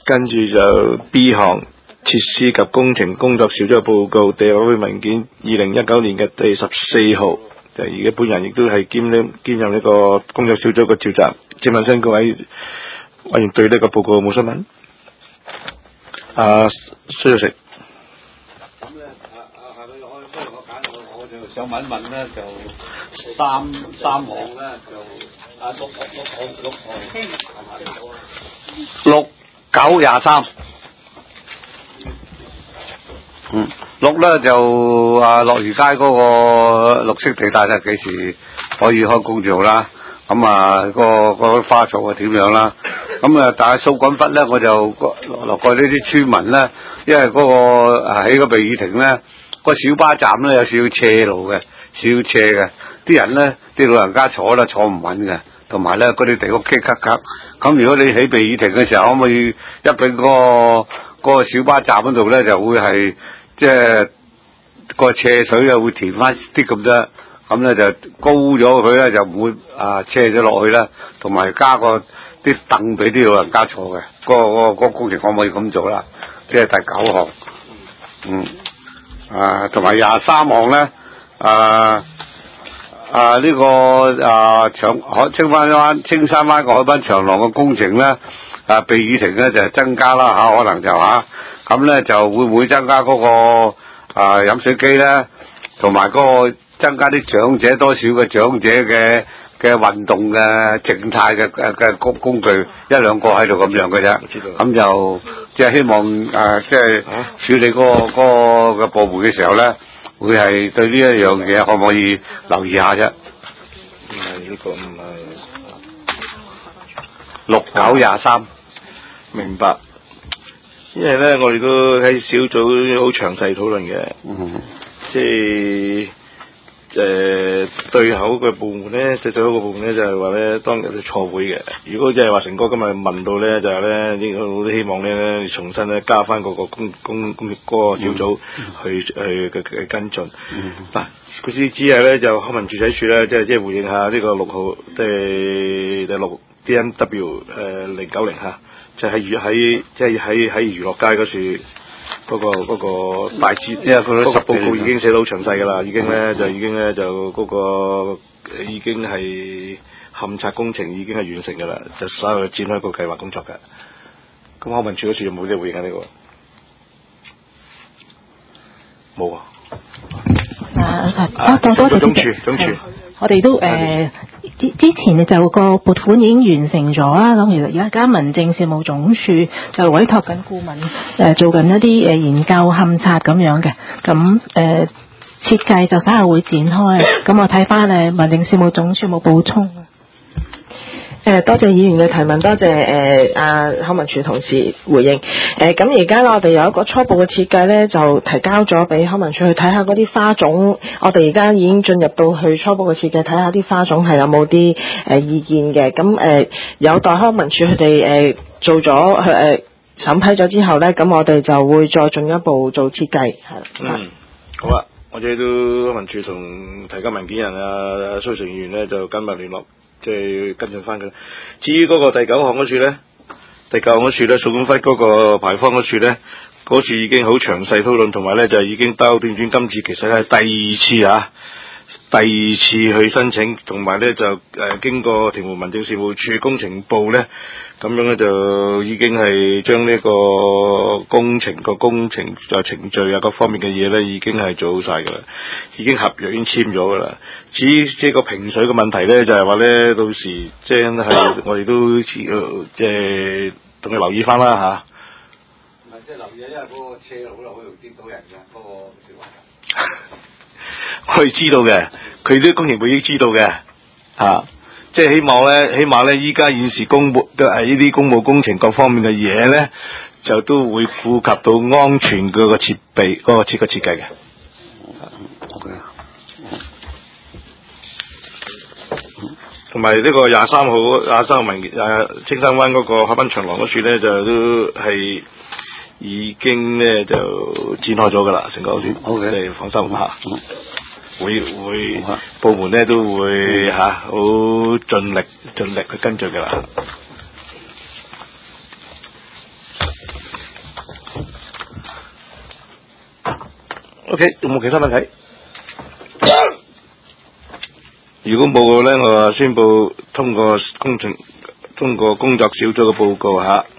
跟住就 B 項設施及工程工作小組嘅報告第6份文件2019年嘅第14號，就而家本人亦都係兼任呢個工作小組嘅召集。請問新各位委員對呢個報告有冇新聞？需要食。 咁咧，係咪我就想問一問咧，就三項咧就6、9、23。6咧就樂怡街嗰個綠色地帶咧幾時可以開工做啦？咁個花槽係點樣啦？咁但係掃滾忽咧，我就落過呢啲村民咧，因為嗰個喺個避雨亭咧，個小巴站咧有少少斜路嘅，啲人咧啲老人家坐唔穩嘅，同埋咧嗰啲地屋棘咳咳。咁如果你喺避雨亭嘅時候，可唔可以一併嗰個小巴站嗰度咧，就會係即係個斜水啊會填翻啲咁啫。咁咧就高咗佢咧，就唔會車咗落去啦，同埋加個啲凳俾啲老人家坐嘅。嗰個工程可唔可以咁做啦？即係第9項。同埋23項咧，呢個青山灣個海濱長廊嘅工程咧，避雨亭咧就增加啦可能就咁咧就會唔會增加嗰個飲水機咧，同埋嗰個增加啲長者多少嘅長者嘅運動嘅靜態嘅工具1-2個喺度咁樣嘅啫。咁就即係希望即係處理嗰個部門嘅時候咧，會係對呢一樣嘢可唔可以留意下啫？ 唔係呢個唔係 6、9、23， 明白。因為咧，我哋都喺小組好詳細討論嘅，即係。對口嘅部門咧，對口嘅部門咧就係話咧，當日就錯會嘅。如果即係話成哥今日問到咧，就係咧，應該我都希望咧重新咧加翻嗰個工業嗰個小組去跟進。嗱，佢只係咧就康文署仔處咧，即係回應下呢個6號第6 DMW 090嚇，就係喺娛樂街嗰處。嗰個大致，因為佢嗰個報告已經寫到好詳細㗎啦，已經就嗰個已經係勘察工程已經係完成㗎啦，就稍後展開個計劃工作㗎。咁康文署嗰處有冇啲回應啊？呢個冇啊。 多謝總署。 我哋都之前就個撥款已經完成咗啦，咁其實而家民政事務總署就委託緊顧問做緊一啲研究勘察咁樣嘅，咁設計就稍後會展開，咁我睇翻民政事務總署有冇補充？ 多謝議員嘅提問，多謝康文署同事回應。咁而家我哋有一個初步嘅設計咧，就提交咗俾康文署去睇下嗰啲花種。我哋而家已經進入到去初步嘅設計，睇下啲花種係有冇啲意見嘅。咁有待康文署佢哋做咗審批咗之後咧，咁我哋就會再進一步做設計。 好啦，我哋都康文署同提交文件人蘇成員咧就緊密聯絡。即係跟進翻嘅。至於嗰個第9項嗰處咧，掃管笏嗰個牌坊嗰處咧，嗰處已經好詳細討論，同埋咧就已經兜斷轉今次其實係第二次去申請，同埋咧就經過屯門民政事務處工程部咧，咁樣咧就已經係將呢個工程程序各方面嘅嘢咧，已經係做好晒㗎啦，已經合約已經簽咗㗎啦。至於即係個平水嘅問題咧，就係話咧，到時即係我哋都即係同佢留意翻啦嚇。 唔係即係留意，因為嗰個車路好容易跌到人㗎，嗰個小環。 佢知道嘅，佢啲工程部已經知道嘅，即係起碼咧，依家現時公務都係呢啲公務工程各方面嘅嘢咧，就都會顧及到安全嗰個設備嗰個設計嘅。同埋呢個23號青山灣嗰個海濱長廊嗰處咧，就都係已經咧就展開咗㗎啦，成個即係放心嚇。會部門咧都會好盡力去跟進㗎啦。 OK， 有冇其他問題？如果冇嘅咧，我宣布通過工作小組嘅報告嚇。